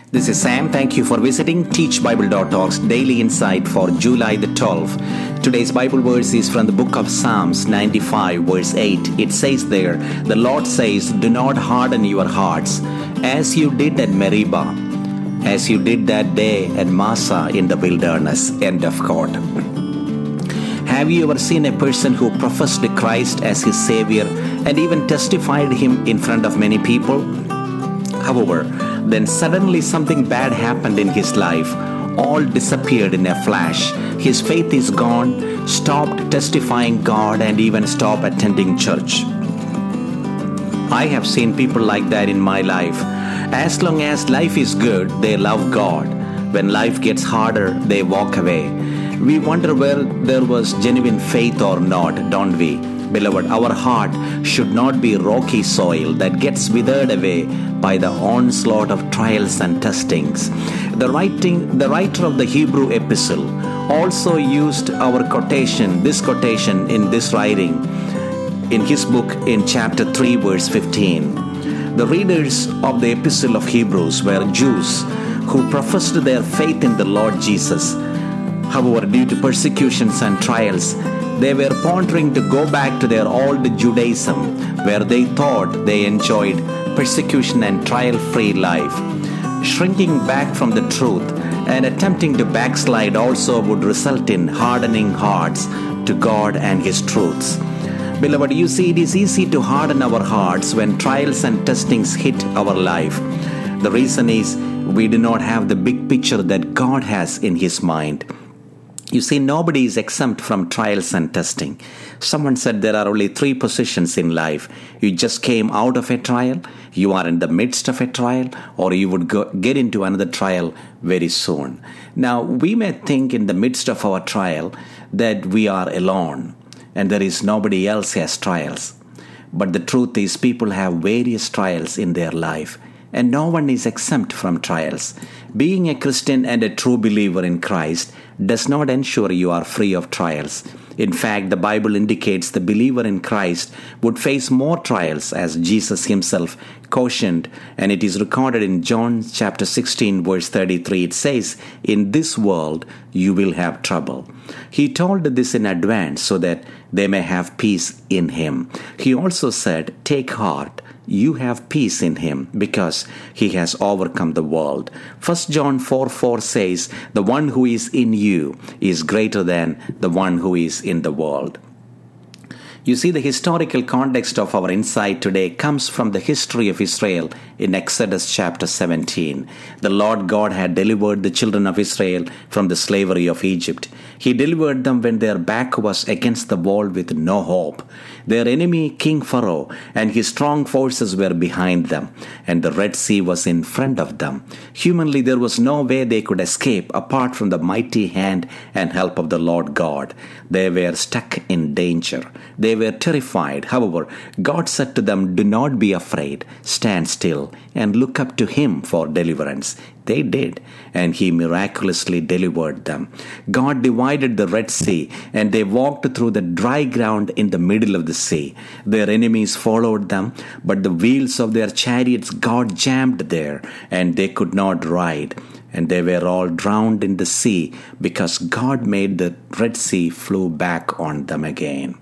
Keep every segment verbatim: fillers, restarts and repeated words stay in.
This is Sam. Thank you for visiting teach bible dot org's Daily Insight for July the twelfth. Today's Bible verse is from the book of Psalms ninety-five, verse eight. It says there, "The Lord says, do not harden your hearts, as you did at Meribah, as you did that day at Massah in the wilderness." End of quote. Have you ever seen a person who professed Christ as his Savior and even testified him in front of many people? However, then suddenly something bad happened in his life. All disappeared in a flash. His faith is gone, stopped testifying God, and even stopped attending church. I have seen people like that in my life. As long as life is good, they love God. When life gets harder, they walk away. We wonder whether there was genuine faith or not, don't we? Beloved, our heart should not be rocky soil that gets withered away by the onslaught of trials and testings. The writing, the writer of the Hebrew epistle also used our quotation, this quotation in this writing, in his book in chapter three, verse fifteen. The readers of the epistle of Hebrews were Jews who professed their faith in the Lord Jesus. However, due to persecutions and trials, they were pondering to go back to their old Judaism, where they thought they enjoyed persecution and trial-free life. Shrinking back from the truth and attempting to backslide also would result in hardening hearts to God and His truths. Beloved, you see, it is easy to harden our hearts when trials and testings hit our life. The reason is we do not have the big picture that God has in His mind. You see, nobody is exempt from trials and testing. Someone said there are only three positions in life. You just came out of a trial, you are in the midst of a trial, or you would go, get into another trial very soon. Now, we may think in the midst of our trial that we are alone and there is nobody else has trials. But the truth is, people have various trials in their life, and no one is exempt from trials. Being a Christian and a true believer in Christ does not ensure you are free of trials. In fact, the Bible indicates the believer in Christ would face more trials, as Jesus himself cautioned, and it is recorded in John chapter sixteen, verse thirty-three. It says, "In this world you will have trouble." He told this in advance so that they may have peace in Him. He also said, "Take heart, you have peace in Him, because He has overcome the world." First John four four says, "The one who is in you is greater than the one who is in the world." You see, the historical context of our insight today comes from the history of Israel in Exodus chapter seventeen. The Lord God had delivered the children of Israel from the slavery of Egypt. He delivered them when their back was against the wall with no hope. Their enemy, King Pharaoh, and his strong forces were behind them, and the Red Sea was in front of them. Humanly, there was no way they could escape apart from the mighty hand and help of the Lord God. They were stuck in danger. They were terrified. However, God said to them, "Do not be afraid. Stand still and look up to Him for deliverance." They did, and He miraculously delivered them. God divided the Red Sea, and they walked through the dry ground in the middle of the sea. Their enemies followed them, but the wheels of their chariots got jammed there, and they could not ride. And they were all drowned in the sea because God made the Red Sea flow back on them again.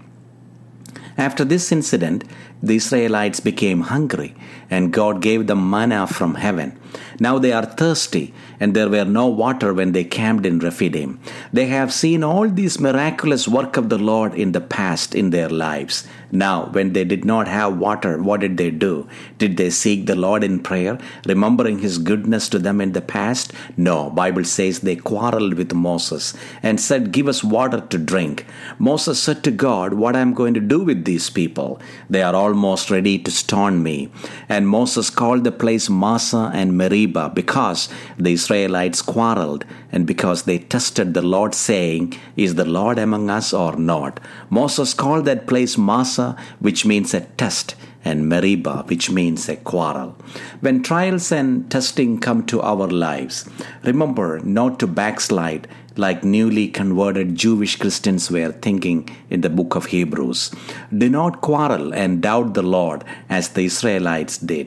After this incident, the Israelites became hungry, and God gave them manna from heaven. Now they are thirsty, and there were no water when they camped in Rephidim. They have seen all these miraculous work of the Lord in the past in their lives. Now, when they did not have water, what did they do? Did they seek the Lord in prayer, remembering His goodness to them in the past? No, Bible says they quarreled with Moses and said, "Give us water to drink." Moses said to God, "What am I going to do with these people? They are almost ready to stone me." And Moses called the place Massah and Meribah because the Israelites quarreled and because they tested the Lord, saying, "Is the Lord among us or not?" Moses called that place Massah, which means a test, and Meribah, which means a quarrel. When trials and testing come to our lives, remember not to backslide like newly converted Jewish Christians were thinking in the book of Hebrews. Do not quarrel and doubt the Lord as the Israelites did.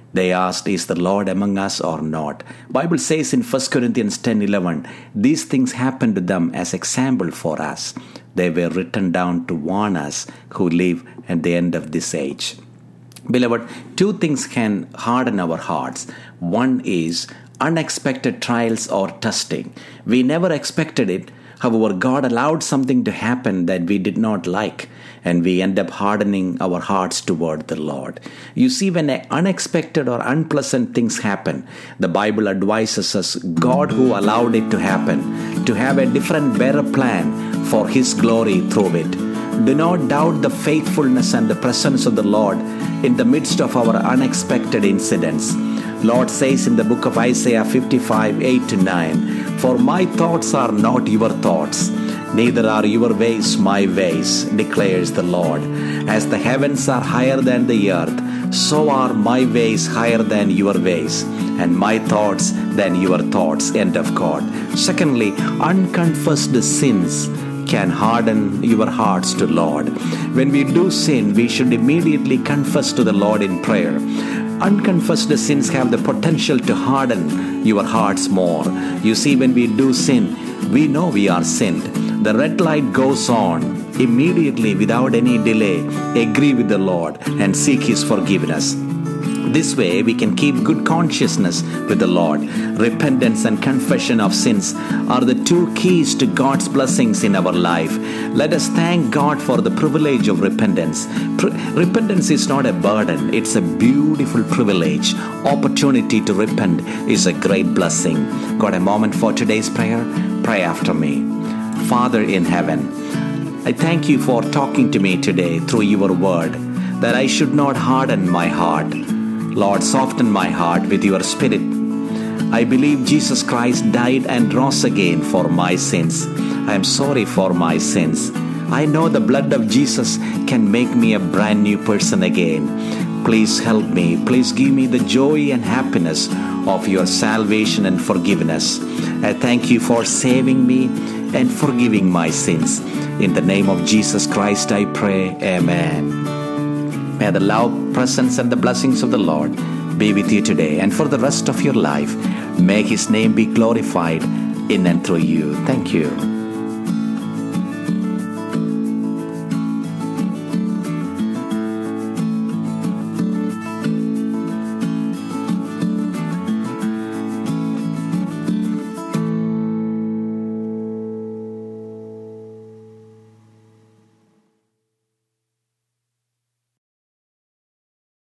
They asked, is the Lord among us or not? Bible says in First Corinthians ten eleven, these things happened to them as example for us. They were written down to warn us who live at the end of this age. Beloved, two things can harden our hearts. One is unexpected trials or testing. We never expected it. However, God allowed something to happen that we did not like, and we end up hardening our hearts toward the Lord. You see, when unexpected or unpleasant things happen, the Bible advises us, God who allowed it to happen, to have a different, better plan for His glory through it. Do not doubt the faithfulness and the presence of the Lord in the midst of our unexpected incidents. Lord says in the book of Isaiah fifty-five, eight to nine, for my thoughts are not your thoughts, neither are your ways my ways, declares the Lord. As the heavens are higher than the earth, so are my ways higher than your ways, and my thoughts than your thoughts. End of God. Secondly, unconfessed sins can harden your hearts to Lord. When we do sin, we should immediately confess to the Lord in prayer. Unconfessed sins have the potential to harden your hearts more. You see, when we do sin, we know we are sinned. The red light goes on. Immediately, without any delay, agree with the Lord and seek His forgiveness. This way, we can keep good consciousness with the Lord. Repentance and confession of sins are the two keys to God's blessings in our life. Let us thank God for the privilege of repentance. Pre- repentance is not a burden, it's a beautiful privilege. Opportunity to repent is a great blessing. Got a moment for today's prayer? Pray after me. Father in heaven, I thank you for talking to me today through your word, that I should not harden my heart. Lord, soften my heart with your Spirit. I believe Jesus Christ died and rose again for my sins. I am sorry for my sins. I know the blood of Jesus can make me a brand new person again. Please help me. Please give me the joy and happiness of your salvation and forgiveness. I thank you for saving me and forgiving my sins. In the name of Jesus Christ I pray. Amen. May the love, presence, and the blessings of the Lord be with you today and for the rest of your life. May His name be glorified in and through you. Thank you.